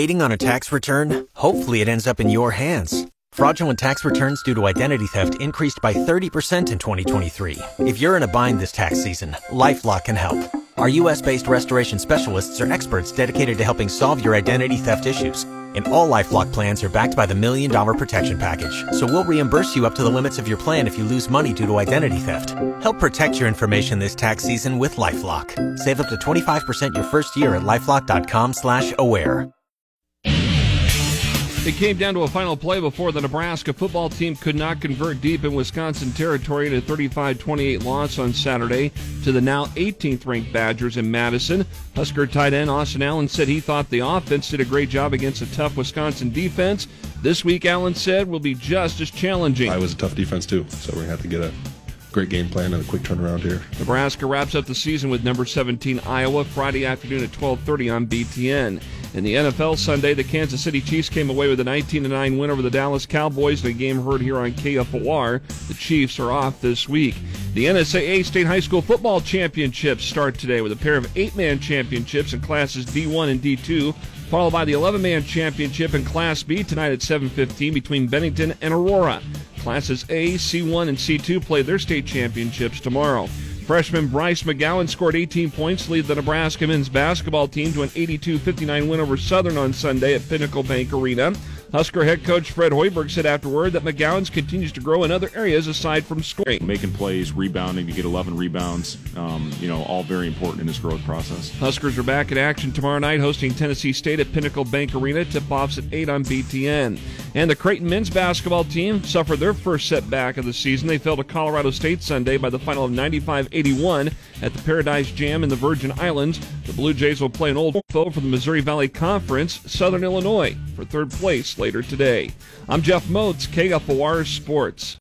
Waiting on a tax return? Hopefully it ends up in your hands. Fraudulent tax returns due to identity theft increased by 30% in 2023. If you're in a bind this tax season, LifeLock can help. Our U.S.-based restoration specialists are experts dedicated to helping solve your identity theft issues. And all LifeLock plans are backed by the $1 Million Protection Package. So we'll reimburse you up to the limits of your plan if you lose money due to identity theft. Help protect your information this tax season with LifeLock. Save up to 25% your first year at LifeLock.com/aware. It came down to a final play before the Nebraska football team could not convert deep in Wisconsin territory in a 35-28 loss on Saturday to the now 18th-ranked Badgers in Madison. Husker tight end Austin Allen said he thought the offense did a great job against a tough Wisconsin defense. This week, Allen said, will be just as challenging. It was a tough defense, too, so we're going to have to get a great game plan and a quick turnaround here. Nebraska wraps up the season with number 17 Iowa Friday afternoon at 12:30 on BTN. In the NFL Sunday, the Kansas City Chiefs came away with a 19-9 win over the Dallas Cowboys in a game heard here on KFOR. The Chiefs are off this week. The NSAA State High School Football Championships start today with a pair of 8-man championships in classes D1 and D2, followed by the 11-man championship in Class B tonight at 7:15 between Bennington and Aurora. Classes A, C1, and C2 play their state championships tomorrow. Freshman Bryce McGowan scored 18 points to lead the Nebraska men's basketball team to an 82-59 win over Southern on Sunday at Pinnacle Bank Arena. Husker head coach Fred Hoiberg said afterward that McGowan's continues to grow in other areas aside from scoring. Making plays, rebounding to get 11 rebounds, all very important in this growth process. Huskers are back in action tomorrow night hosting Tennessee State at Pinnacle Bank Arena. Tip-offs at 8 on BTN. And the Creighton men's basketball team suffered their first setback of the season. They fell to Colorado State Sunday by the final of 95-81 at the Paradise Jam in the Virgin Islands. The Blue Jays will play an old foe for the Missouri Valley Conference, Southern Illinois, for third place later today. I'm Jeff Moats, KFOR Sports.